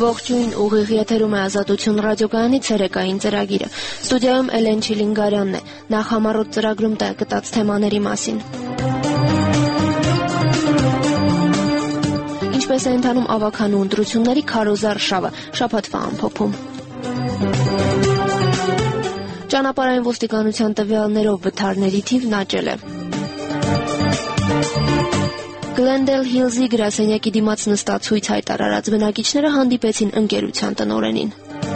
Ողջույն, ուղիղ եթերում է Ազատություն ռադիոկայանի ցերեկային ծրագիրը։ Ստուդիայում Էլեն Չիլինգարյանն է։ Նախ համառոտ ծրագրում տեղ գտած թեմաների մասին։ Ինչպես է ընթանում ավագանու ընտրությունների քարոզար շավը, շաբաթվա ամփոփում։ Ճանապարհային ոստիկանության տվյալներով վթարների թիվն աճել է։ Glendale Hills-ի գրասենյակի դիմաց նստած ցույց հայտարարած բնակիչները հանդիպեցին ընկերության տնօրենին։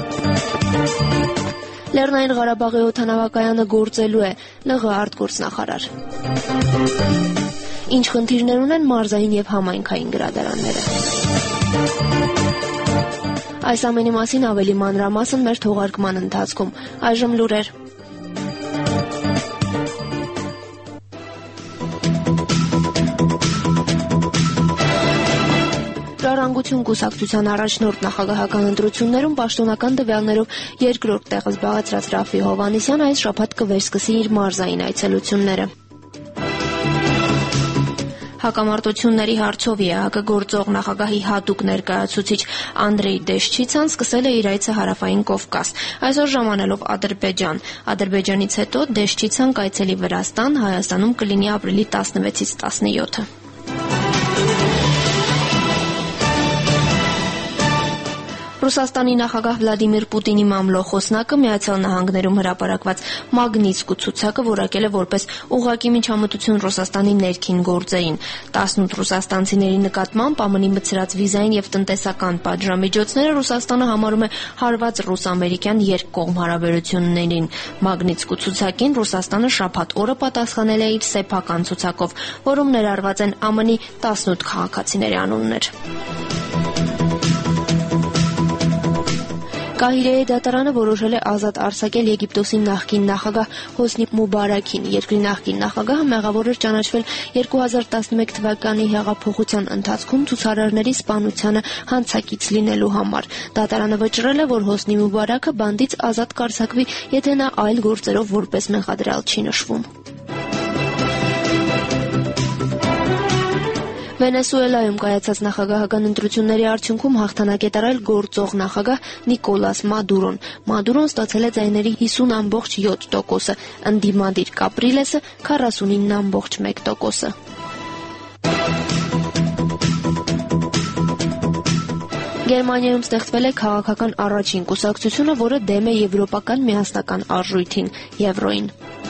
Լեռնային Ղարաբաղի օդանավակայանը գործելու է ԼՂ արտգործնախարար։ Ինչ խնդիրներ ունեն մարզային եւ համայնքային գրադարանները։ Այս ամենի մասին ավելի մանրամասն մեր թողարկման ընթացքում։ Այժմ լուրեր։ Ժառանգություն կուսակցության առաջնորդ նախագահական ընտրություններում պաշտոնական տվյալներով երկրորդ տեղը զբաղեցրած Ռաֆի Հովհաննիսյանը այս շաբաթ կվերսկսի իր մարզային այցելությունները։ Հակամարտությունների հարցով ԵԱՀԿ գործող նախագահի հատուկ ներկայացուցիչ Անդրեյ Դեշչիցան սկսել է իր այցը Հարավային Կովկաս, այսօր ժամանելով Ադրբեջան։ Ադրբեջանից հետո Դեշչիցան կայցելի Վրաստան, Հայաստանում կլինի ապրիլի 16-ից 17-ը։ Ռուսաստանի նախագահ Վլադիմիր Պուտինի մամլո խոսնակը Միացյալ Նահանգներում հրապարակված Մագնիտսկու ցուցակը որակել է որպես ուղղակի միջամտություն Ռուսաստանի ներքին գործերին։ 18 ռուսաստանցիների նկատմամբ ԱՄՆ-ի մտցրած վիզային եւ տնտեսական պատժամիջոցները Ռուսաստանը համարում է հարված ռուս-ամերիկյան երկկողմ հարաբերություններին։ Մագնիտսկու ցուցակին Ռուսաստանը շաբաթ օրը պատասխանել է իր սեփական ցուցակով, որում ներառված են ԱՄՆ-ի 18 քաղաքացիների անուններ։ Կահիրեի դատարանը որոշել է ազատ արձակել Եգիպտոսի նախկին նախագահ Հոսնի Մուբարաքին։ Երկրի նախկին նախագահը մեղավոր էր ճանաչվել 2011 թվականի հեղափոխության ընթացքում ցուցարարների սպանությանը հանցակից լինելու համար։ Դատարանը վճռել է, որ Հոսնի Մուբարաքը բանդից ազատ կարձակվի, եթե նա այլ գործերով որպես մեղադրյալ չի նշվում։ Վենեսուելայում կայացած նախագահական ընտրությունների արդյունքում հաղթանակ է տարել գործող նախագահ Նիկոլաս Մադուրոն։ Մադուրոն ստացել է ձայների 50.7%, ընդդիմադիր Կապրիլեսը 49.1%։ Գերմանիայում ստեղծվել է քաղաքական առաջին կուսակցությունը, որը դեմ է եվրոպական միասնական արժույթին՝ եվրոյին։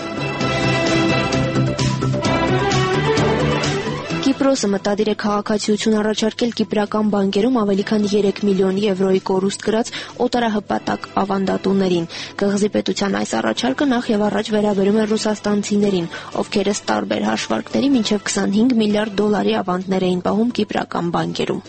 Կիպրոսը մտադիր է քաղաքացիություն առաջարկել կիպրական բանկերում ավելի քան 3 միլիոն եվրոյի կորուստ գրած օտարահպատակ ավանդատուներին։ Կղզի պետության այս առաջարկը նախ եւ առաջ վերաբերում է ռուսաստանցիներին, ովքեր ըստ տարբեր հաշվարկների մինչև 25 միլիարդ դոլարի ավանդներ էին պահում կիպրական բանկերում։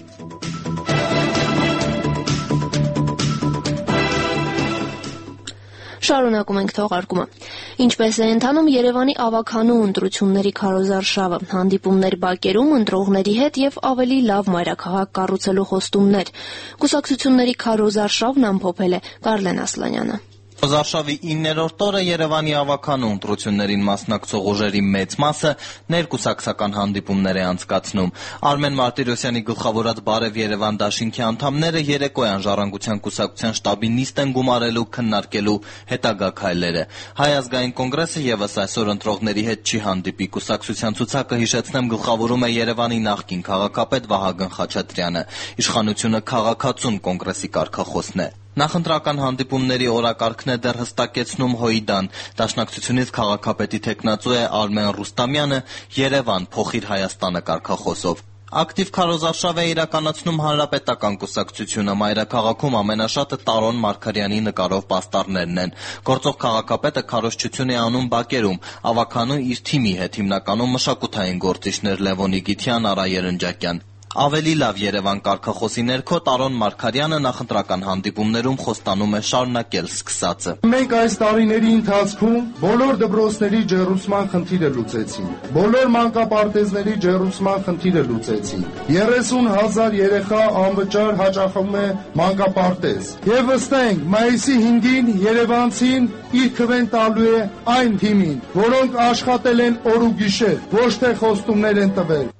Շարունակում ենք թողարկումը։ Ինչպես է ընթանում Երևանի ավագանու ընտրությունների քարոզար շավը, հանդիպումներ բակերում ընտրողների հետ եւ ավելի լավ մայրաքաղաք կառուցելու խոստումներ։ Կուսակցությունների քարոզար շավն ամփոփել է Կարլեն Ասլանյանը։ Քարոզարշավի 9-րդ օրը Երևանի ավագանու ընտրություններին մասնակցող ուժերի մեծ մասը ներկուսակցական հանդիպումներ է անցկացնում։ Արմեն Մարտիրոսյանի գլխավորած Բարև Երևան դաշինքի անդամները երեկոյան Ժառանգության կուսակցության շտաբի նիստ են գումարելու քննարկելու հետագա քայլերը։ Հայ ազգային կոնգրեսը եւս այսօր ընտրողների հետ չի հանդիպի։ Կուսակցության ցուցակը, հիշեցնեմ, գլխավորում է Երևանի նախկին քաղաքապետ Վահագն Խաչատրյանը։ Իշխանությունը քաղաքացուն կոնգրեսի կարգախոսն է։ Նախընտրական հանդիպումների օրակարգն է դեռ հստակեցնում ՀՅԴ-ն։ Դաշնակցությունից քաղաքապետի թեկնածու է Արմեն Ռուստամյանը, Երևան, փոխիր Հայաստանը կարգախոսով։ Ակտիվ քարոզարշավ է իրականացնում Հանրապետական կուսակցությունը։ Մայրաքաղաքում ամենաշատը Տարոն Մարգարյանի նկարով պաստառներն են։ Գործող քաղաքապետը քարոզչություն է անում բակերում։ Ավագանու իր թիմի հետ, հիմնականում մշակութային գործիչներ Լևոն Իգիթյան, Արա Երնջակյան։ Ավելի լավ Երևան կարգախոսի ներքո Տարոն Մարգարյանը նախընտրական հանդիպումներում խոստանում է շարունակել սկսածը։ Մենք այս տարիների ընթացքում բոլոր դպրոցների ջեռուցման խնդիրը լուծեցինք։ Բոլոր մանկապարտեզների ջեռուցման խնդիրը լուծեցինք։ 30,000 երեխա անվճար հաճախում է մանկապարտեզ։ Եվ վստահենք, մայիսի 5-ին երևանցին իր քվեն տալու է այն թիմին, որոնք աշխատել են օր ու գիշեր, ոչ թե խոստումներ են տվել։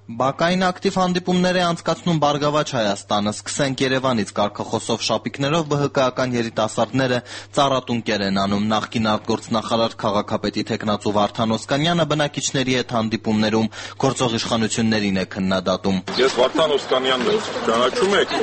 Բակային ակտիվ հանդիպումներ է անցկացնում Բարգավաճ Հայաստանը։ Սկսենք Երևանից կարգախոսով շապիկներով ԲՀԿ-ական երիտասարդները ծառատունկեր են անում։ Նախկին արտգործնախարար քաղաքապետի թեկնածու Վարդան Օսկանյանը բնակիչների հետ հանդիպումներում գործող իշխանություններին է քննադատում։ Ես Վարդան Օսկանյանն եմ, ճանաչում եք։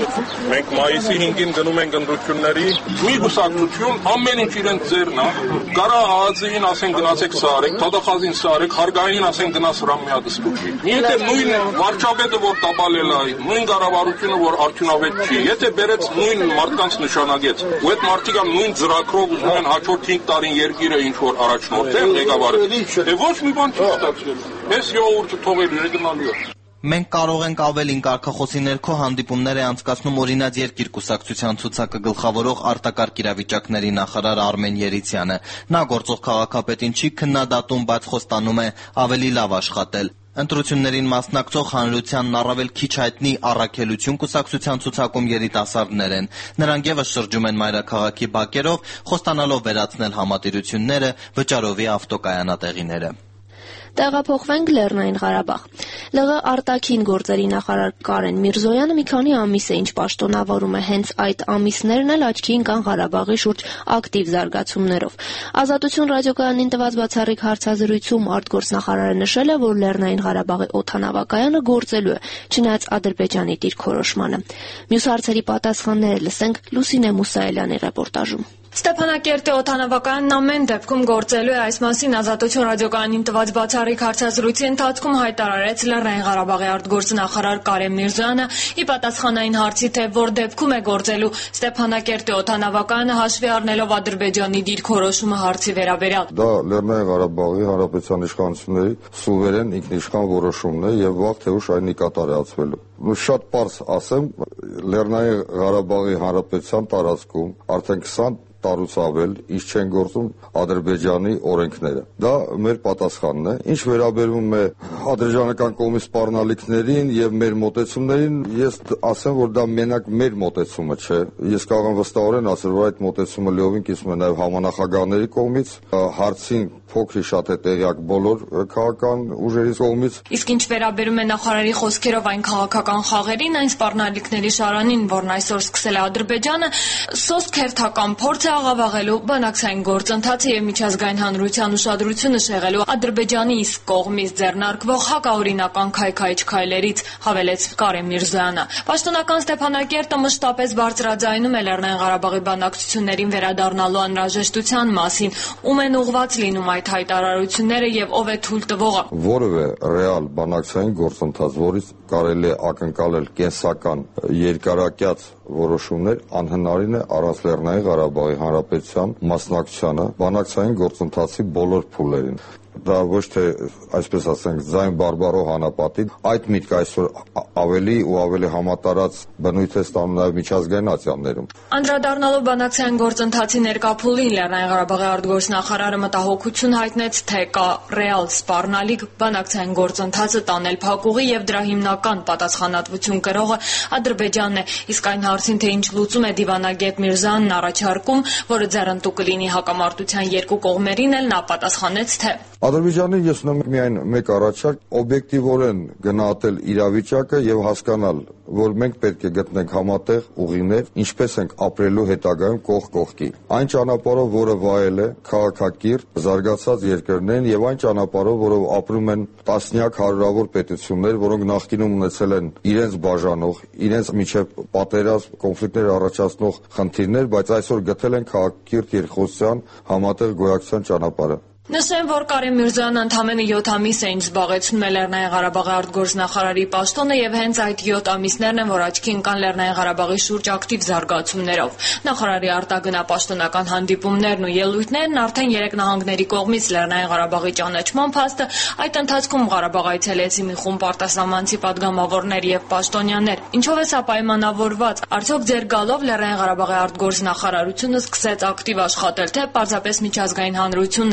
Մենք մայիսի 5-ին գնում ենք ընտրությունների։ Մի կուսակցություն ամեն ինչ իրենց ձեռն է։ Կարա ԱԱԾ-ին ասեն գնացեք սա արեք, Թադախազին սա արեք, Հարգայինին ասեն գնաց Ռամիադը ստուգի։ Նույն վարչապետը, որ տապալել է, նույն կառավարությունը, որ արդյունավետ չի, եթե բերեց նույն մարդկանց նշանագեց, ու այդ մարդիկը նույն ծրագրով ուզում են հաջորդ 5 տարին երկիրը ինչ-որ առաջնորդել, ղեկավարել, ոչ մի բան չի ստացվել, այս ժողովուրդը թողել է գնալու է։ Մենք կարող ենք ավելին կարգախոսի ներքո հանդիպումներ է անցկացնում Օրինաց երկիր կուսակցության ցուցակը գլխավորող արտակարգ իրավիճակների նախարար Արմեն Երիցյանը։ Նա գործող քաղաքապետին չի քննադատում, բայց խոստանում է ավելի լավ աշխատել։ Ընտրություններին մասնակցող հանրությանն առավել քիչ հայտնի Առաքելություն կուսակցության ցուցակում երիտասարդներ են։ Նրանք ևս շրջում են մայրաքաղաքի բակերով, խոստանալով վերացնել համատիրությունները, վճարովի ավտոկայանատեղիները։ Տեղափոխվենք Լեռնային Ղարաբաղ։ ԼՂ արտաքին գործերի նախարար Կարեն Միրզոյանը մի քանի ամիս է ինչ պաշտոնավորում է, հենց այդ ամիսներն էլ աչքի ընկան Ղարաբաղի շուրջ ակտիվ զարգացումներով։ Ազատություն ռադիոկայանին տված բացառիկ հարցազրույցում արտգործնախարարը նշել է, որ Լեռնային Ղարաբաղի օդանավակայանը գործելու է, չնայած Ադրբեջանի դիրքորոշմանը։ Մյուս հարցերի պատասխանները լսենք Լուսինե Մուսայելյանի ռեպորտաժում։ Ստեփանակերտի օդանավակայանն ամեն դեպքում գործելու է, այս մասին Ազատություն ռադիոկայանին տված բացառիկ հարցազրույցի ընթացքում հայտարարեց Լեռնային Ղարաբաղի արտգործնախարար Կարեն Միրզոյանը, ի պատասխանային հարցի, թե որ դեպքում է գործելու Ստեփանակերտի օդանավակայանը հաշվի առնելով Ադրբեջանի դիրքորոշումը հարցի վերաբերյալ։ Դա Լեռնային Ղարաբաղի Հանրապետության իշխանությունների սուվերեն ինքնիշխան որոշումն է եւ վաղ թե ուշ այն կատարածվելու։ Շատ պարզ ասեմ, Լեռնային Ղարաբաղի Հանրապետության տարածքում արդեն 20 տարուց ավել ինչ չեն գործում Ադրբեջանի օրենքները։ Դա մեր պատասխանն է։ Ինչ վերաբերում է ադրբեջանական կողմի սպառնալիքներին եւ մեր մոտեցումներին, ես ասեմ, որ դա մենակ մեր մոտեցումը չէ։ Ես կարող եմ վստահորեն ասել, որ այդ մոտեցումը լիովին կիսվում է նաեւ համանախագահների կողմից, հարցին փոքրի շատ է տեղյակ բոլոր քաղաքական ուժերի կողմից։ Իսկ ինչ վերաբերում է նախարարի խոսքերով այն քաղաքական խաղերին, այն սպառնալիքների շարանին, որն այսօր սկսել է Ադրբեջանը, սոսկ հերթական փորձ է աղավաղելու բանակցային գործընթացը եւ միջազգային հանրության ուշադրությունը շեղելու Ադրբեջանի իսկ կողմից ձեռնարկվող հակաօրինական քայքայիչ քայլերից, հավելեց Կարեն Միրզոյանը։ Պաշտոնական Ստեփանակերտը մշտապես բարձրաձայնում է Լեռնային Ղարաբաղի բանակցություններին վերադառնալու անհրաժեշտության մասին, ում են ուղղված լինում այդ հայտարարությունները եւ ով է թույլ տվողը։ Որևէ ռեալ բանակցային գործընթաց, որից կարելի է ակնկալել կենսական երկարակյաց որոշումներ, անհնարին է առանց Լեռնային Ղարաբաղի Հանրապետության մասնակցությանը բանակցային գործընթացի բոլոր փուլերին։ Դա ոչ թե, այսպես ասենք, ձայն բարբարո հանապատին, այդ միտքը այսօր ավելի ու ավելի համատարած բնույթ է ստանում նաև միջազգային ատյաններում։ Անդրադառնալով բանակցային գործընթացի ներկա փուլին, Լեռնային Ղարաբաղի արտգործնախարարը մտահոգություն հայտնեց, թե կա ռեալ սպառնալիք բանակցային գործընթացը տանել փակուղի եւ դրա հիմնական պատասխանատվություն կրողը Ադրբեջանն է, իսկ այն հարցին, թե ինչ լուծում է դիվանագետ Միրզոյանն առաջարկում, որը ձեռնտու կլինի հակամարտության երկու կողմերին էլ, նա պատասխանեց, թե Ադրբեջանին ես ունեմ միայն մեկ առաջարկ, օբյեկտիվորեն գնահատել իրավիճակը եւ հասկանալ, որ մենք պետք է գտնենք համատեղ ուղիներ, ինչպես ենք ապրելու հետագայում կողք կողքի։ Այն ճանապարհով, որը վայել է քաղաքակիրթ զարգացած երկրներն եւ այն ճանապարհով, որով ապրում են տասնյակ հարյուրավոր պետություններ, որոնք նախկինում ունեցել են իրենց բաժանող, իրենց միջև պատերազմ, կոնֆլիկտներ առաջացնող խնդիրներ, բայց այսօր գտել են քաղաքակիրթ երկխոսության համատեղ գոյակցության ճանապարհը։ Նշեմ, որ Կարեն Միրզոյանը ընդամենը 7 ամիս է ինչ զբաղեցնում է Լեռնային Ղարաբաղի արտգործնախարարի պաշտոնը եւ հենց այդ 7 ամիսներն են, որ աչքի ընկան Լեռնային Ղարաբաղի շուրջ ակտիվ զարգացումներով։ Նախարարի արտագնապաշտոնական հանդիպումներն ու ելույթներն արդեն 3 նահանգների կողմից Լեռնային Ղարաբաղի ճանաչման փաստը, այդ ընթացքում Ղարաբաղ այցելեցի մի խումբ արտասահմանցի падգամավորներ եւ պաշտոնյաներ։ Ինչով է սա պայմանավորված։ Արդյոք ձեր գալով Լեռնային Ղարաբաղի արտգործնախարարությունը սկսեց ակտիվ աշխատել, թե պարզապես միջազգային հանրությունն է իր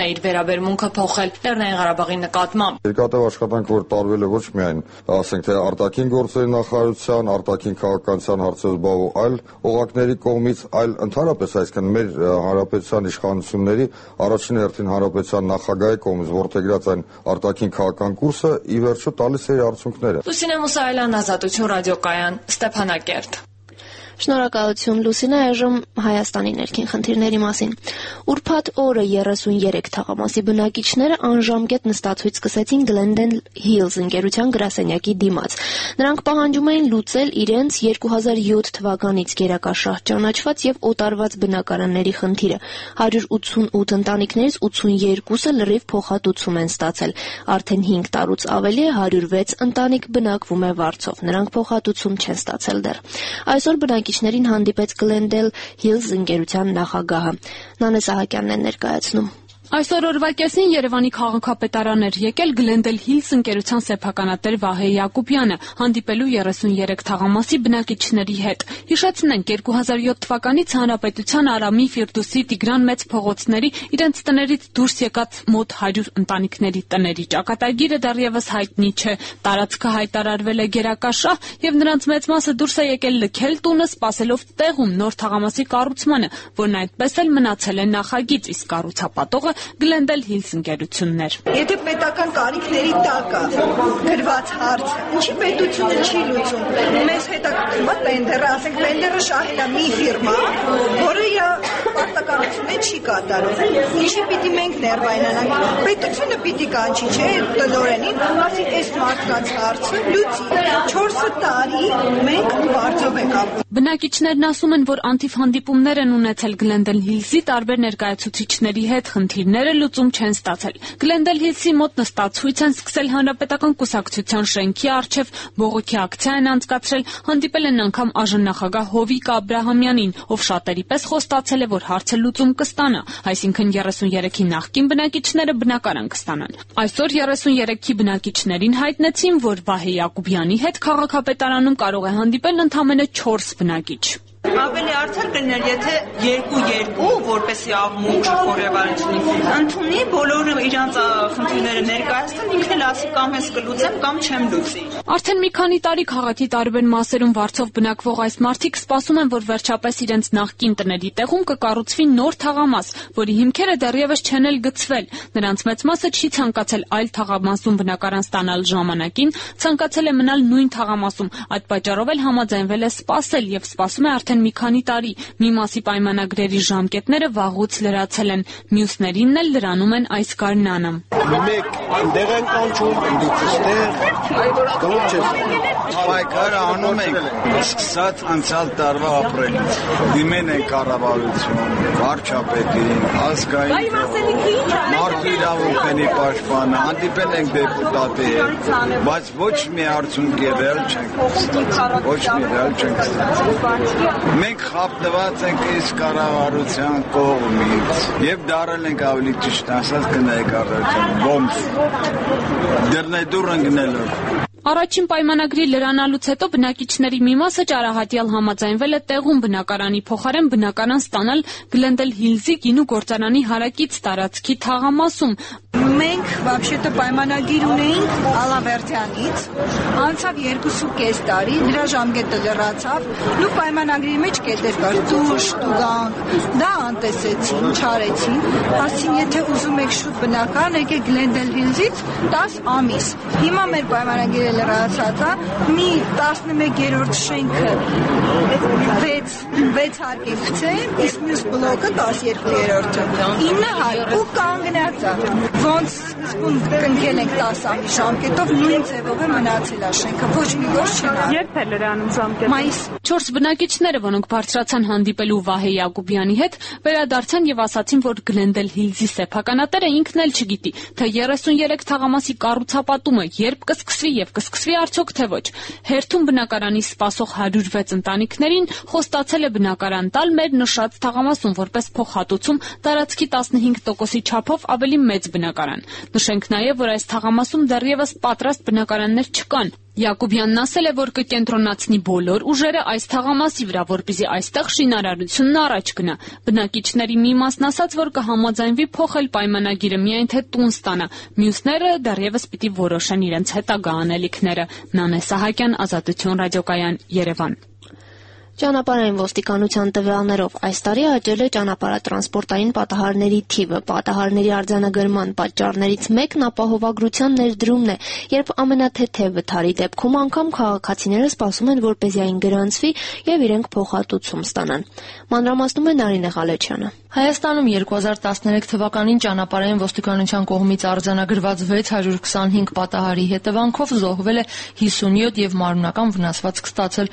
վերաբերմունքը փոխել Լեռնային Ղարաբաղի նկատմամբ։ Երկաթև աշխատանք, որ տարվել է ոչ միայն, ասենք թե արտաքին գործերի նախարարության, արտաքին քաղաքականության հարցերով զբաղվող այլ օղակների կողմից, այլ ընդհանրապես, այսինքն մեր հանրապետության իշխանությունների առաջին հերթին հանրապետության նախագահի կողմից որդեգրած այն արտաքին քաղաքական կուրսը ի վերջո տալիս է արդյունքները։ Լուսինե Մուսայելյան, Ազատություն ռադիոկայան, Ստեփանակերտ։ Շնորհակալություն Լուսինե, այժմ Հայաստանի ներքին խնդիրների մասին։ Ուրբաթ օրը 33 թաղամասի բնակիչները անժամկետ նստացույց սկսեցին Glendale Hills ընկերության գրասենյակի դիմաց։ Նրանք պահանջում էին լուծել իրենց 2007 թվականից գերակաշահ ճանաչված եւ օտարված բնակարանների խնդիրը։ 188 ընտանիքներից 82-ը լրիվ փոխհատուցում են ստացել։ Արդեն 5 տարուց ավելի է 106 ընտանիք բնակվում է վարձով։ Նրանք փոխհատուցում չեն ստացել դեռ։ Այսօր բնակիչներին հանդիպեց Glendale Hills ընկերության նախագահը։ Նանե Սահակյանն է ներկայացնում։ Այսօր օրվա կեսին Երևանի քաղաքապետարան էր եկել Glendale Hills ընկերության սեփականատեր Վահե Յակոբյանը, հանդիպելու 33 թաղամասի բնակիչների հետ։ Հիշեցնենք, 2007 թվականից հանրապետության Արամի, Ֆիրդուսի, Տիգրան մեծ փողոցների իրենց տներից դուրս եկած մոտ 100 ընտանիքների տների ճակատագիրը դեռևս հայտնի չէ։ Տարածքը հայտարարվել է գերակաշահ եւ նրանց մեծ մասը դուրս է եկել լքել տունը, սպասելով տեղում նոր թաղամասի կառուցմանը, որն այդպես էլ մնացել է նախագիծ, իսկ կառուցապատողը Glendale Hills ընկերությունն էր։ Եթե պետական կարիքների տակ գրված հարց, ինչի պետությունը չի լուծում։ Մեզ հետաքրքրում է տենդերը, ասենք տենդերը շահել է մի ֆիրմա, որը իր պարտականությունը չի կատարում։ Ինչի պիտի մենք ներվայնանանք։ Պետությունը պիտի կանչի, չէ՞, տնօրենին, ասի այս մարդկանց հարցը լուծի։ 4 տարի մենք վարձով ենք ապրում։ Բնակիչներն ասում են, որ անթիվ հանդիպումներ են ունեցել Glendale Hills-ի տարբեր ներկայացուցիչների հետ, խնդիրները լուծում չեն ստացել։ Glendale Hills-ի մոտ նստացույց են սկսել հանրապետական կուսակցության շենքի առջև, բողոքի ակցիա են անցկացրել, հանդիպել են անգամ ԱԺ-նախագահ Հովիկ Աբրահամյանին, ով շատերի պես խոստացել է, որ հարցը լուծում կստանա, այսինքն 33-ի նախկին բնակիչները բնակարան կստանան։ Այսօր 33-ի բնակիչներին հայտնեցին, որ Վահե Յակոբյանի հետ քաղաքապետարանում կարող է հանդիպել ընդամենը 4 բնակիչ։ Ավելի արդար կլիներ, եթե 2-2, որպեսի աղմուկ խորևարությունի, ընդունի բոլորը իրանց խնդիրները ներկայացնեն, ինքն էլ ասի կամ ես կլուծեմ, կամ չեմ լուծի։ Արդեն մի քանի տարի քաղաքի տարբեր մասերում վարձով բնակվող այս մարդիկ սպասում են, որ վերջապես իրենց նախկին տների տեղում կկառուցվի նոր թաղամաս, որի հիմքերը դեռևս չեն էլ գծվել։ Նրանց մեծ մասը չի ցանկացել այլ թաղամասում բնակարան ստանալ ժամանակին, ցանկացել է մնալ նույն թաղամասում, այդ պատճառով էլ համաձայնվել է սպասել եւ սպասում է արդեն մի քանի տարի։ Մի մասի պայմանագրերի ժամկետները վաղուց լրացել են, մյուսներինն էլ լրանում են այս գարնանը։ Մեկ այնտեղ են կանչում, պայքարը անում ենք, սկսած անցյալ տարվա ապրիլից։ Դիմեն են կառավարություն, վարչապետին, ազգային մարդու իրավունքների պաշտպանը, հանդիպել ենք դեպուտատի հետ, բայց ոչ մի արդյունք եղել չենք ստացել, ոչ մի եղել չենք ստացել։ Մենք խապտված ենք այս կառավարության կողմից եւ դարել ենք ավելի ճիշտ ասած կներկայացան բոմս դեռնեդուր ընկնելով։ Առաջին պայմանագրի լրանալուց հետո բնակիչների մի մասը ճարահատյալ համաձայնվել է տեղում բնակարանի փոխարեն բնակարան ստանալ Glendale Hills-ի գինու գործարանի հարակից տարածքի թաղամասում։ Մենք вообще-то պայմանագիր ունեինք Ալավերդյանից, անցավ 2.5 տարի, նրա ժամկետը լրացավ, ու պայմանագրի մեջ կետեր կար դուրս, տուգանք, դա անտեսեցին, չարեցին, ասին եթե ուզում եք շուտ բնակարան, եկեք Glendale Hills-ից 10 ամիս։ Հիմա մեր պայմանագիրը լրացած է, մի 11-րդ շենքը 6 հարկի գցեմ, իսկ մյուս բլոկը 12-րդը 9 հարկ ու կանգնած է։ Ոնց սկզբում կնքել ենք 10 ամիս ժամկետով, նույն ձևով է մնացել է շենքը, ոչ մի գործ չեն արել։ Երբ է լրանում ժամկետը։ Մայիս 4 բնակիչները, որոնք բարձրացան հանդիպելու Վահե Յակոբյանի հետ, վերադարձան եւ ասացին, որ Glendale Hills-ի սեփականատերը ինքն էլ չգիտի, թե 33 թաղամասի կառուցապատումը երբ կսկսվի եւ կսկսվի արդյոք թե ոչ։ Հերթում բնակարանի սպասող 106 ընտանիքներին խոստացել է բնակարան տալ մեր նշած թաղամասում որպես փոխհատուցում տարածքի 15%-ի չափով ավելի մեծ բնակարան բնակարան։ Նշենք նաև, որ այս թաղամասում դեռևս պատրաստ բնակարաններ չկան։ Յակոբյանն ասել է, որ կկենտրոնացնի բոլոր ուժերը այս թաղամասի վրա, որպեսզի այստեղ շինարարությունն առաջ գնա։ Բնակիչների մի մասն ասաց, որ կհամաձայնվի փոխել պայմանագիրը, միայն թե տուն ստանա։ Մյուսները դեռևս պիտի որոշեն իրենց հետագա անելիքները։ Նանե Սահակյան, Ազատություն ռադիոկայան, Երևան։ Ճանապարհային ոստիկանության տվյալներով այս տարի աճել է ճանապարհատրանսպորտային պատահարների թիվը։ Պատահարների արձանագրման պատճառներից մեկն ապահովագրության ներդրումն է, երբ ամենաթեթև վթարի դեպքում անգամ քաղաքացիները սպասում են, որպեսզի այն գրանցվի եւ իրենք փոխհատուցում ստանան։ Մանրամասնում է Նարինե Ղալեչյանը։ Հայաստանում 2013 թվականին ճանապարհային ոստիկանության կողմից արձանագրված 625 պատահարի հետևանքով զոհվել է 57 եւ մարմնական վնասվածք ստացել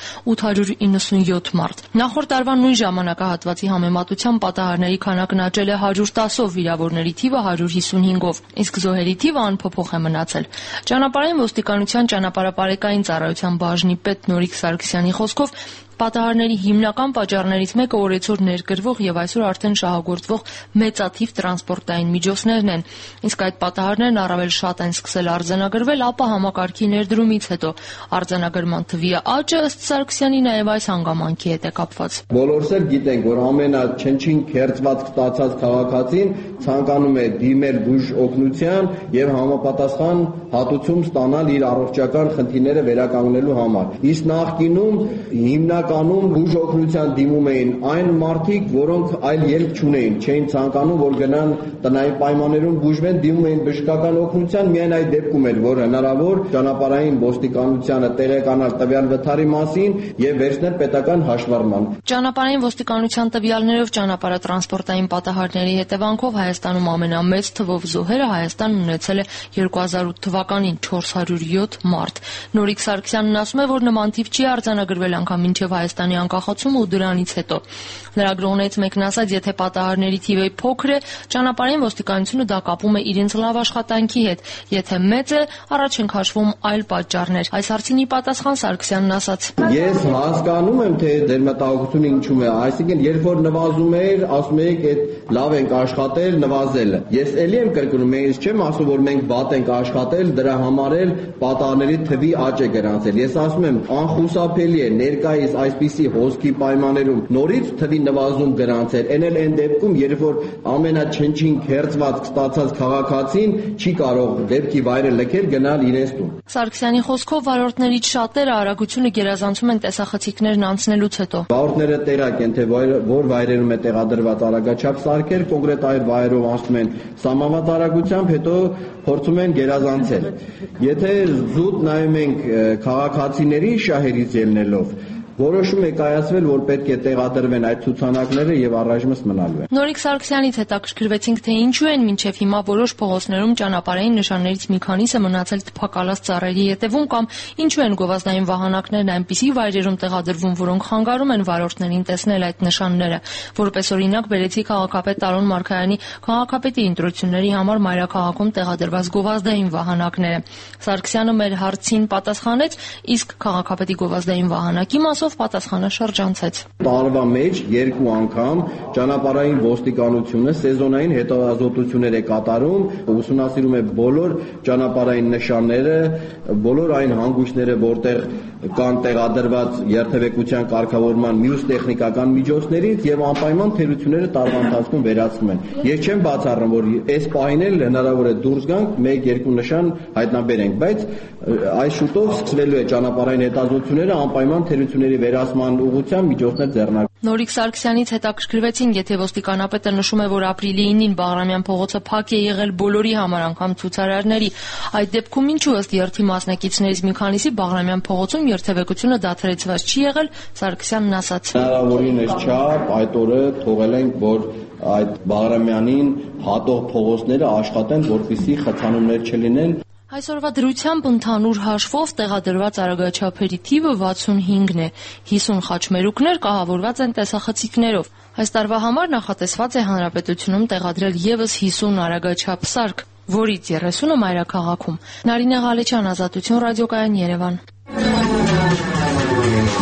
897 մարդ։ Նախորդ տարվա նույն ժամանակահատվածի համեմատությամբ պատահարների քանակն աճել է 110-ով, վիրավորների թիվը 155-ով, իսկ զոհերի թիվը անփոփոխ է մնացել։ Ճանապարհային ոստիկանության ճանապարհապարեկային ծառայության բաժնի պետ Նորիկ Սարգսյանի խոսքով պատահարների հիմնական պատճառներից մեկը օրեցօր ներկրվող եւ այսօր արդեն շահագործվող մեծաթիվ տրանսպորտային միջոցներն են, իսկ այդ պատահարներն առավել շատ են սկսել արձանագրվել ապա համակարգի ներդրումից հետո։ Արձանագրման թվի աճը ըստ Սարգսյանի նաեւ այս հանգամանքի հետ է կապված։ Բոլորս էլ գիտենք, որ ամենաչնչին քերծված ստացած քաղաքացին ցանկանում է դիմել բուժ օգնության եւ համապատասխան հատուցում ստանալ իր առողջական խնդիրները վերականգնելու համար։ Իսկ նախկինում հիմնականում բուժ օգնության դիմում էին այն մարդիկ, որոնք այլ ելք չունեին, չէին ցանկանում, որ գնան տնային պայմաններում բուժվեն, դիմում էին բժշկական օգնության, միայն այդ դեպքում էր, որ հնարավոր ճանապարհային ոստիկանությանը տեղեկանալ տվյալ վթարի մասին եւ վերցնել պետական հաշվառման։ Ճանապարհային ոստիկանության տվյալներով ճանապարհատրանսպորտային պատահարների հետևանքով Հայաստանում ամենամեծ թվով զոհերը Հայաստանն ունեցել է 2008 թվականին 407 մարդ։ Նորիկ Սարգսյանն ասում է, որ նման թիվ չի արձանագրվել անգամ մինչև Հայաստանի անկախացումը ու դրանից հետո։ Լրագրողներից մեկն ասաց, եթե պատահարների թիվը փոքր է, ճանապարհային ոստիկանությունը դա կապում է իրենց լավ աշխատանքի հետ, եթե մեծ է, առաջ են քաշվում այլ պատճառներ։ Այս հարցին ի պատասխան Սարգսյանն ասաց. Ես հասկանում եմ, թե ձեր մտահոգությունը ինչու է, այսինքն երբ որ նվազում էր, ասում եք, այդ լավ ենք աշխատել, նվազել։ Ես ելի եմ կրկնում, ես չեմ ասում, որ մենք վատ ենք աշխատել, դրա համար էլ պատահարների թվի աճ է գրանցել։ Ես ասում եմ, անխուսափելի է ներկայիս այսպիսի հոսքի պայմաններում նորից թվի նվազում գրանցել, այն դեպքում, երբ որ ամենաչնչին քերծված ստացած քաղաքացին չի կարող դեպքի վայրը լքել գնալ իրենց տուն։ Սարգսյանի խոսքով վարորդներից շատերը արագությունը գերազանցում են տեսախցիկներն անցնելուց հետո։ Վարորդները տեղակ են, թե որ վայրերում է տեղադրված արագաչափ սարքեր, կոնկրետ այդ վայրով անցնում են սահմանված արագությամբ, հետո փորձում են գերազանցել։ Եթե զուտ նայում ենք քաղաքացիների շահերից ելնելով, որոշում է կայացվել, որ պետք է տեղադրվեն այդ ցուցանակները եւ առայժմս մնալու են։ Նորիկ Սարգսյանից հետաքրքրվեցինք, թե ինչու են մինչեւ հիմա որոշ փողոցներում ճանապարհային նշաններից մի քանիսը մնացել տփակալած ծառերի հետևում կամ ինչու են գովազդային վահանակներն այնպիսի վայրերում տեղադրվում, որոնք խանգարում են վարորդներին տեսնել այդ նշանները։ Որպես օրինակ բերեցի քաղաքապետ Տարոն Մարգարյանի քաղաքապետի ընտրությունների համար մայրաքաղաքում տեղադրված գովազդային վահանակները։ Սարգսյանը մեր հարցին պատասխանեց, իսկ քաղաքապետի գովազդային վահանակի մասով պատասխանը շրջանցեց։ Տարվա մեջ 2 անգամ ճանապարհային ոստիկանությունը սեզոնային հետազոտություններ է կատարում, ուսումնասիրում է բոլոր ճանապարհային նշանները, բոլոր այն հանգույցները, որտեղ կան տեղադրված երթևեկության կարգավորման մյուս տեխնիկական միջոցներից եւ անպայման թերությունները տարվա ընթացքում վերացվում են։ Ես չեմ բացառում, որ այս պահին էլ հնարավոր է դուրս գանք 1-2 նշան հայտնաբերենք, բայց այս շուտով սկսվելու է ճանապարհային հետազոտությունները անպայման թերությունների վերացման ուղղությամբ միջոցներ ձեռնարկել։ Նորիկ Սարգսյանից հետաքրքրվեցին, եթե ոստիկանապետը նշում է, որ ապրիլի 9-ին Բաղրամյան փողոցը փակ է եղել բոլորի համար, անգամ ցուցարարների, այդ դեպքում ինչու ըստ երթի մասնակիցներից մի քանիսի Բաղրամյան փողոցում երթևեկությունը դադարեցված չի եղել, Սարգսյանն ասաց. Հնարավորինս չափ այդ օրը թողել ենք, որ այդ Բաղրամյանին հատող փողոցները աշխատեն, որպեսզի խցանումներ չլինեն։ Այսօրվա դրությամբ ընդհանուր հաշվով տեղադրված արագաչափերի թիվը 65-ն է, 50 խաչմերուկներ կահավորված են տեսախցիկներով։ Այս տարվա համար նախատեսված է հանրապետությունում տեղադրել եւս 50 արագաչափ սարք, որից 30-ը մայրաքաղաքում։ Նարինե Ղալեչյան, Ազատություն ռադիոկայան, Երևան։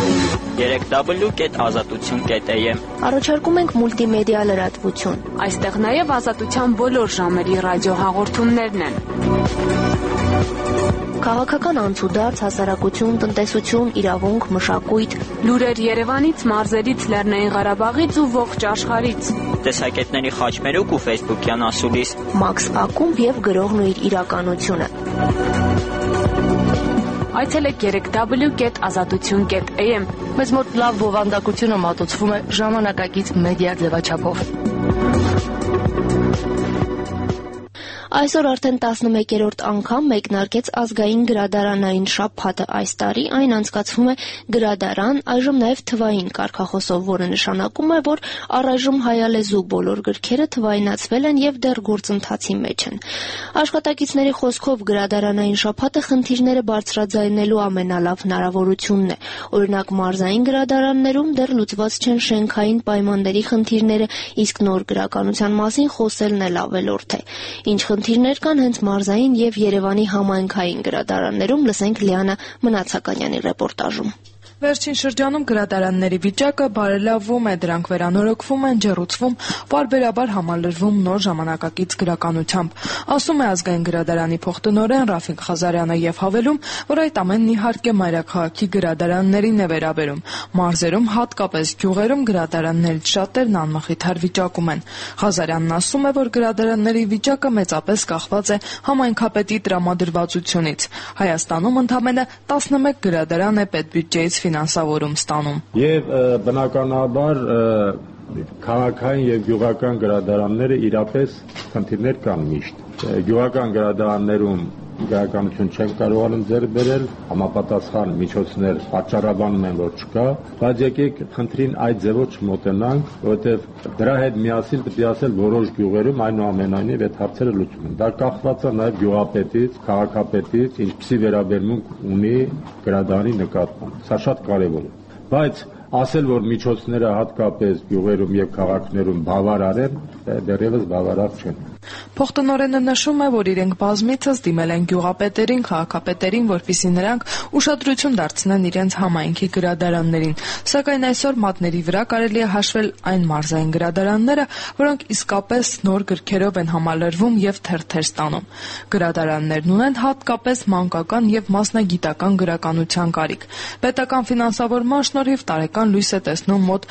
3w.azatutun.am։ Առաջարկում ենք մուլտիմեդիա լրատվություն։ Այստեղ նաև ազատության բոլոր ժամերի ռադիոհաղորդումներն են։ Քաղաքական անցուդարձ, հասարակություն, տնտեսություն, իրավունք, մշակույթ, լուրեր Երևանից, մարզերից, Լեռնային Ղարաբաղից ու ողջ աշխարհից։ Տեսակետների խաչմերուկ ու ֆեյսբուքյան ասուլիս։ Մաքս ակումբ եւ գրողն ու իր իրականությունը։ Այցելեք 3w.azatutun.am։ Մեզ մոտ լավ բովանդակությունը մատուցվում է ժամանակակից մեդիա ձևաչափով։ Այսօր արդեն 11-րդ անգամ մեկնարկեց ազգային գրադարանային շաբաթը այս տարի, այն անցկացվում է գրադարան, այժմ նաև թվային կարգախոսով, որը նշանակում է, որ առայժմ հայալեզու բոլոր գրքերը թվայնացվել են եւ դեռ գործընթացի մեջ են։ Աշխատակիցների խոսքով գրադարանային շաբաթը խնդիրները բարձրաձայնելու ամենալավ հնարավորությունն է։ Օրինակ մարզային գրադարաններում դեռ լուծված չեն շենքային պայմանների խնդիրները, իսկ նոր գրականության մասին խոսելն էլ ավելորդ է։ Ինչ խնդիրներ կան հենց մարզային եւ Երևանի համայնքային գրադարաններում, լսենք Լիանա Մնացականյանի ռեպորտաժում։ Վերջին շրջանում գրադարանների վիճակը բարելավվում է, դրանք վերանորոգվում են, ջեռուցվում, պարբերաբար համալրվում նոր ժամանակակից գրականությամբ, ասում է ազգային գրադարանի փոխտնօրեն Ռաֆիկ Խազարյանը եւ հավելում, որ այդ ամենն իհարկե մայրաքաղաքի գրադարաններին է վերաբերում։ Մարզերում, հատկապես գյուղերում գրադարաններից շատերն անմխիթար վիճակում են։ Խազարյանն ասում է, որ գրադարանների վիճակը մեծապես կախված է համայնքապետի տրամադրվածությունից։ Հայաստանում ընդամենը 11 գրադարան է պետբյուջեից ֆինանսավորում ստանում։ Եվ բնականաբար քաղաքային եւ գյուղական գրադարանները իրապես խնդիրներ կան միշտ։ Գյուղական գրադարաններում գրականություն չեն կարողանում ձեռք բերել, համապատասխան միջոցներ պատճառաբանում են, որ չկա, բայց եկեք խնդրին այդ ձևով չմոտենանք, որովհետեւ դրա հետ միասին պետք է ասել որոշ գյուղերում այնուամենայնիվ այդ հարցերը լուծվում են։ Դա կախված է նաեւ գյուղապետից, քաղաքապետից, ինչպիսի վերաբերմունք ունի գրադարանի նկատմամբ։ Սա շատ կարեւոր է։ Բայց ասել, որ միջոցները հատկապես գյուղերում եւ քաղաքներում բավարար են, դեռևս բավարար չեն։ Փոխտնօրենը նշում է, որ իրենք բազմիցս դիմել են գյուղապետերին, քաղաքապետերին, որպեսզի նրանք ուշադրություն դարձնեն իրենց համայնքի գրադարաններին, սակայն այսօր մատների վրա կարելի է հաշվել այն մարզային գրադարանները, որոնք իսկապես նոր գրքերով են համալրվում եւ թերթեր ստանում։ Գրադարաններն ունեն հատկապես մանկական եւ մասնագիտական գրականության կարիք։ Պետական ֆինանսավորման շնորհիվ տարեկան լույս է տեսնում մոտ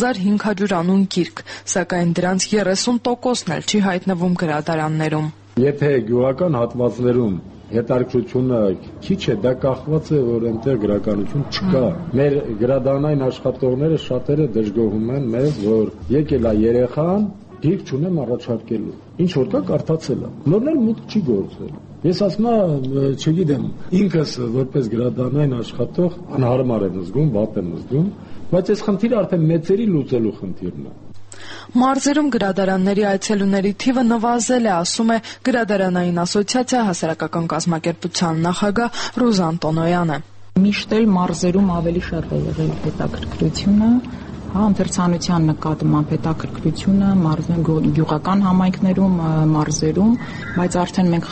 1500 անուն գիրք, սակայն դրանց 30%-ն էլ չի հայտնվում գրադարաններում։ Եթե գյուղական հատվածներում հետաքրքրությունը քիչ է, դա կախված է, որ այնտեղ գրականություն չկա։ Մեր գրադարանային աշխատողները շատերը դժգոհում են մեզ, որ եկել է երեխան, գիրք չունեմ առաջարկելու։ Ինչ որ կա կարդացել է։ Նորն էլ մուտք չի գործել։ Ես ասում եմ, չգիտեմ, ինքս որպես գրադարանային աշխատող անհարմար եմ զգում, վատ եմ զգում, բայց այս խնդիրը արդեն մեծերի լուծելու խնդիրն է։ Մարզերում գրադարանների այցելուների թիվը նվազել է, ասում է Գրադարանային ասոցիացիա հասարակական կազմակերպության նախագահ Ռուզան Տոնոյանը։ Միշտ էլ մարզերում ավելի շատ է եղել հետաքրքրությունը, ընթերցանության նկատմամբ հետաքրքրությունը գյուղական համայնքներում, մարզերում, բայց արդեն մենք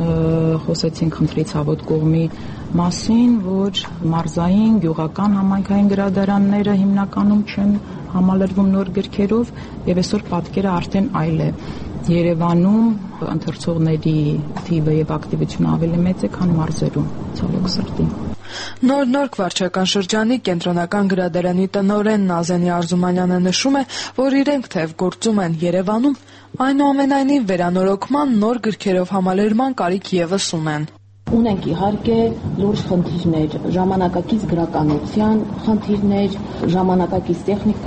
խոսեցինք խնդրի ցավոտ կողմի մասին, որ մարզային, գյուղական համայնքային գրադարանները հիմնականում չեն համալրվում նոր գրքերով եւ այսօր պատկերը արդեն այլ է։ Երևանում ընթերցողների թիվը եւ ակտիվությունը ավելի մեծ է, քան մարզերում, ցավոք սրտի։ Նոր վարչական շրջանի կենտրոնական գրադարանի տնօրեն Նազենի Արզումանյանը նշում է, որ իրենք թեև գործում են Երևանում, այնուամենայնիվ վերանորոգման նոր գրքերով համալրման կարիք եւս ունեն։ Ունենք իհարկե լուրջ խնդիրներ, ժամանակակից գրականության խնդիրներ, ժամանակակից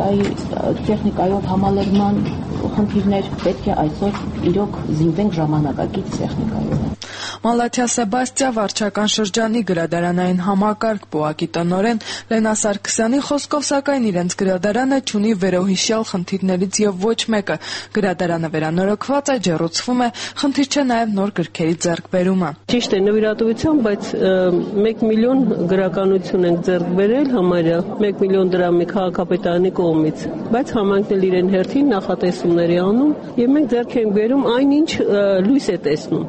տեխնիկայով համալրման խնդիրներ, պետք է այսօր իրոք զինվենք ժամանակակից տեխնիկայով։ Մալաթիա Սեբաստիա վարչական շրջանի գրադարանային համակարգ բուակի տնօրեն Լենա Սարգսյանի խոսքով, սակայն իրենց գրադարանը չունի վերոհիշյալ խնդիրներից եւ ոչ մեկը։ Գրադարանը վերանորոգված է, ջեռուցվում է, խնդիր չէ նաեւ նոր գրքերի ձեռքբերումը։ Ճիշտ է, նվիրատվությամբ, բայց 1 միլիոն գրականություն ենք ձեռք բերել համարյա 1 միլիոն դրամի քաղաքապետարանի կողմից, բայց համայնքն էլ իրեն հերթին նախատեսումների անում եւ մենք ձեռք ենք բերում այն, ինչ լույս է տեսնում։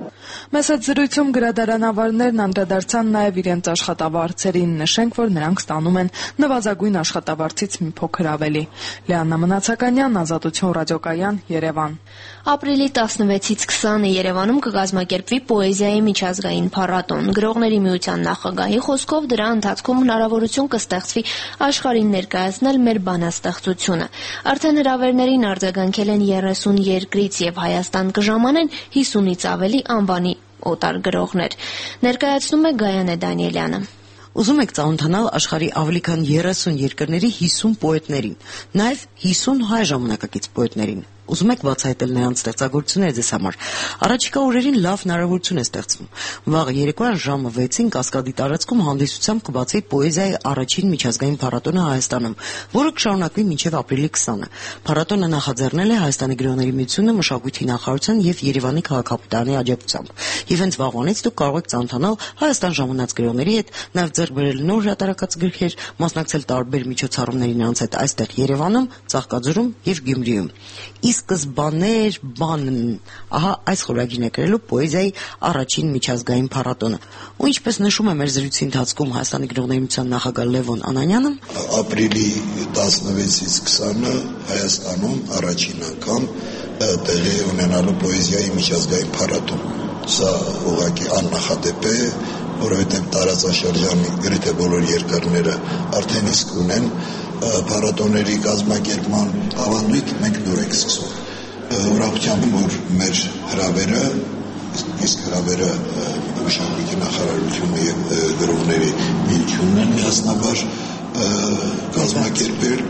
Մեծ հետ զրույցում գրադարանավարներն անդրադարձան նաև իրենց աշխատավարձերին, նշենք, որ նրանք ստանում են նվազագույն աշխատավարձից մի փոքր ավելի։ Լիաննա Մնացականյան, Ազատություն ռադիոկայան, Երևան։ Ապրիլի 16-ից 20-ը Երևանում կկազմակերպվի պոեզիայի միջազգային փառատոն։ Գրողների միության նախագահի խոսքով դրա ընթացքում հնարավորություն կստեղծվի աշխարհին ներկայացնել մեր բանաստեղծությունը։ Արդեն հրավերներին արձագանքել են 30 երկրից եւ Հայաստան կժամանեն 50-ից ավելի անվանի օտար գրողներ։ Ներկայացնում է Գայանե Դանիելյանը։ Ուզում եք ծանոթանալ աշխարհի ավելի քան 30 երկրների 50 պոետներին, նաև 50 հայ ժամանակակից պոետներին։ Ուզում եք բացահայտել նրանց ստեղծագործությունները ձեզ համար։ Առաջիկա օրերին լավ հնարավորություն է ստեղծվում։ Վաղ երեկոյան ժամը 6-ին Կասկադի տարածքում հանդիսությամբ կբացվի պոեզիայի առաջին միջազգային փառատոնը Հայաստանում, որը կշարունակվի մինչև ապրիլի 20-ը։ Փառատոնը նախաձեռնել է Հայաստանի գրողների միությունը, Մշակույթի նախարարության եւ Երևանի քաղաքապետարանի աջակցությամբ։ Եվ հենց վաղվանից դուք կարող եք ծանոթանալ Հայաստան ժամանած գրողների հետ, նաև ձեռք բերել նոր հրատարակած գրքեր, մասնակցել տարբեր միջոցառումների նրանց հետ այստեղ Երևանում, Ծաղկաձորում եւ Գյումրիում։ Սկզբաներ բանն, ահա այս խորագիրն է գրելու պոեզիայի առաջին միջազգային փառատոնը։ Ու ինչպես նշում է մեր զրույցի ընթացքում Հայաստանի գրողների միության նախագահ Լևոն Անանյանը, ապրիլի 16-ից 20-ը Հայաստանում առաջին անգամ տեղի ունենալու պոեզիայի միջազգային փառատոն։ Սա ուղղակի աննախադեպ է, որովհետև տարածաշրջանի գրեթե բոլոր երկրները արդեն իսկ ունեն փառատոների կազմակերպման ավանդույթ, մենք նոր ենք սկսում։ Ուրախությամբ, որ մեր հրավերը, իսկ հրավերը Մշակույթի նախարարությունը եւ գրողների միությունն են միասնաբար կազմակերպել,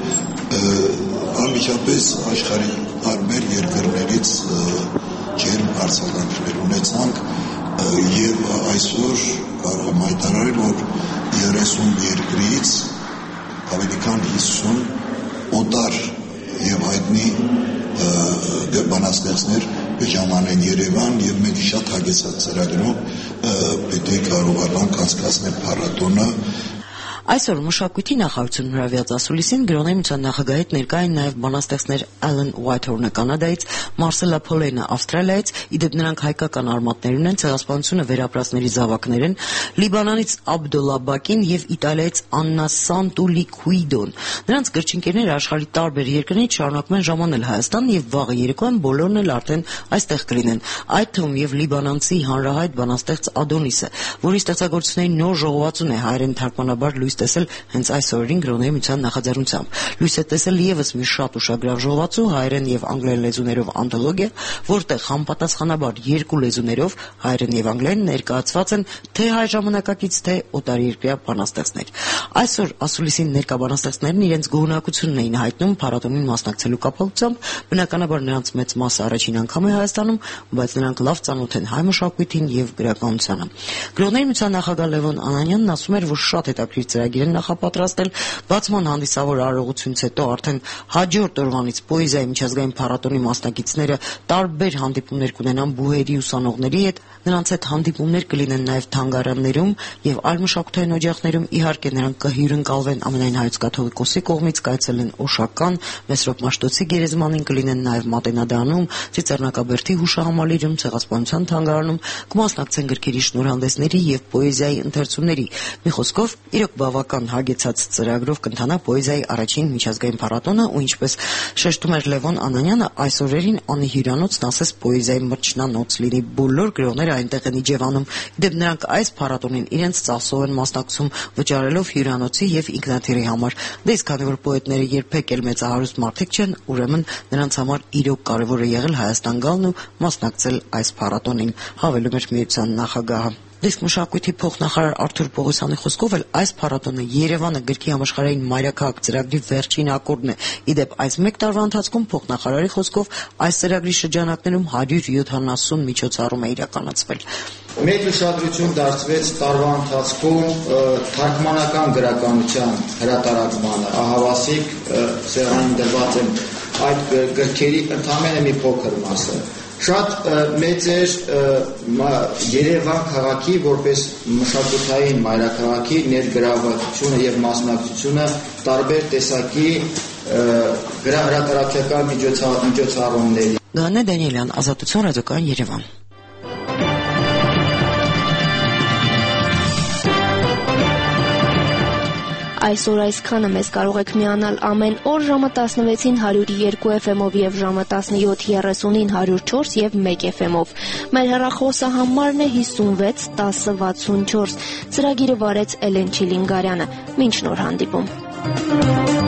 անմիջապես աշխարհի տարբեր երկրներից ջերմ արձագանքներ ունեցանք եւ այսօր կարող եմ հայտարարել, որ 30 երկրից ավելի քան 50 օտար եւ հայտնի բանաստեղծներ կժամանեն Երևան եւ մենք շատ հագեցած ծրագրով պետք է կարողանանք անցկացնել փառատոնը։ Այսօր Մշակույթի նախարարությունն հրավիրած ասուլիսին գրողների միության նախագահի հետ ներկա են նաև բանաստեղծներ Ալեն Ուայթհորնը Կանադայից, Մարսելա Փոլենը Ավստրալիայից, իդեպ նրանք հայկական արմատներ ունեն, ցեղասպանությունը վերապրածների զավակներ են, Լիբանանից Աբդոլլա Բակին եւ Իտալիայից Աննա Սանտուլիկուիդոն։ Նրանց գրչընկերները աշխարհի տարբեր երկրներից շարունակում են ժամանել Հայաստան եւ վաղը երեկոյան բոլորն էլ արդեն այստեղ կլինեն, այդ թվում եւ լիբանանցի հանրահայտ բանաստեղծ Ադոնիսը, որի ստեղծագործությունների նոր ժողովածուն է հայերեն թարգմանաբար լույս տեսել հենց այս օրերին գրողների միության նախաձեռնությամբ։ Լույս է տեսել եւս մի շատ ուշագրավ ժողովածու հայերեն եւ անգլերեն լեզուներով անթոլոգիա, որտեղ համապատասխանաբար երկու լեզուներով հայերեն եւ անգլերեն ներկայացված են թե հայ ժամանակակից, թե օտարերկրյա բանաստեղծներ։ Այսօր ասուլիսին ներկա բանաստեղծներն իրենց գոհունակությունն էին հայտնում փառատոնին մասնակցելու կապակցությամբ, բնականաբար նրանց մեծ մասը առաջին անգամ է Հայաստանում, բայց նրանք լավ ծանոթ են հայ մշակույթին եւ գրականությանը։ Գրողների միության նախագահ Լևոն Անանյանն ասում էր, որ շատ հետաքրքիր ծրագիր են նախապատրաստել, բացման հանդիսավոր արարողությունից հետո արդեն հաջորդ օրվանից պոեզիայի միջազգային փառատոնի մասնակիցները տարբեր հանդիպումներ կունենան բուհերի ուսանողների հետ, նրանց հետ հանդիպումներ կլինեն նաև թանգարաններում եւ այլ մշակութային օջախներում, իհարկե նրանք կհյուրընկալվեն ամենայն հայոց կաթողիկոսի կողմից կայացել Օշական, Մեսրոպ Մաշտոցի գերեզմանին, կլինեն նաև Մատենադարանում, Ծիծեռնակաբերդի հուշահամալիրում, Ցեղասպանության թանգարանում, կմասնակցեն գրքերի շնորհանդեսների եւ պոեզիայի ընթերցումների։ Մի խոսքով, իրոք բավական հագեցած ծրագրով կընթանա պոեզիայի առաջին միջազգային փառատոնը, ու ինչպես շեշտում էր Լևոն Անանյանը, այս օրերին անի հյուրանոցն ասես պոեզիայի մրջնանոց լինի, բոլոր գրողները այնտեղ են իջևանում, դեպ նրանք այս փառատոնին իրենց ծախսով են մասնակցում, վճարելով հյուրանոցի եւ ինքնաթիռի համար։ Դե իսկ քանի որ պոետները երբեք էլ մեծահարուստ մարդիկ չեն, ուրեմն նրանց համար իրոք կարևոր է եղել Հայաստան գալն ու մասնակցել այս փառատոնին, հավելում էր միության նախագահը։ Իսկ մշակույթի փոխնախարար Արթուր Պողոսյանի խոսքով էլ այս փառատոնը Երևանը գրքի համաշխարհային մայրաքաղաք ծրագրի վերջին ակորդն է։ Իդեպ այս մեկ տարվա ընթացքում փոխնախարարի խոսքով այս ծրագրի շրջանակներում 170 միջոցառում է իրականացվել։ Մեծ ուշադրություն դարձվեց տարվա ընթացքում թարգմանական գրականության հրատարակմանը, ահավասիկ սեղանին դրված են այդ գրքերի ընդամենը մի փոքր մասը։ Շատ մեծ էր Երևան քաղաքի որպես մշակութային մայրաքաղաքի ներգրավվածությունը եւ մասնակցությունը տարբեր տեսակի գրահրատարակական միջոցառումների։ Գայանե Դանիելյան, Ազատություն ռադիոկայան, Երևան։ այսօր այսքանը, մեզ կարող եք միանալ ամեն օր ժամը 16-ին 102 FM-ով եւ ժամը 17:30-ին 104 եւ 1 FM-ով։ Մեր հեռախոսահամարն է 56 10 64։ Ծրագիրը վարեց Էլեն Չիլինգարյանը։ Մինչ նոր հանդիպում։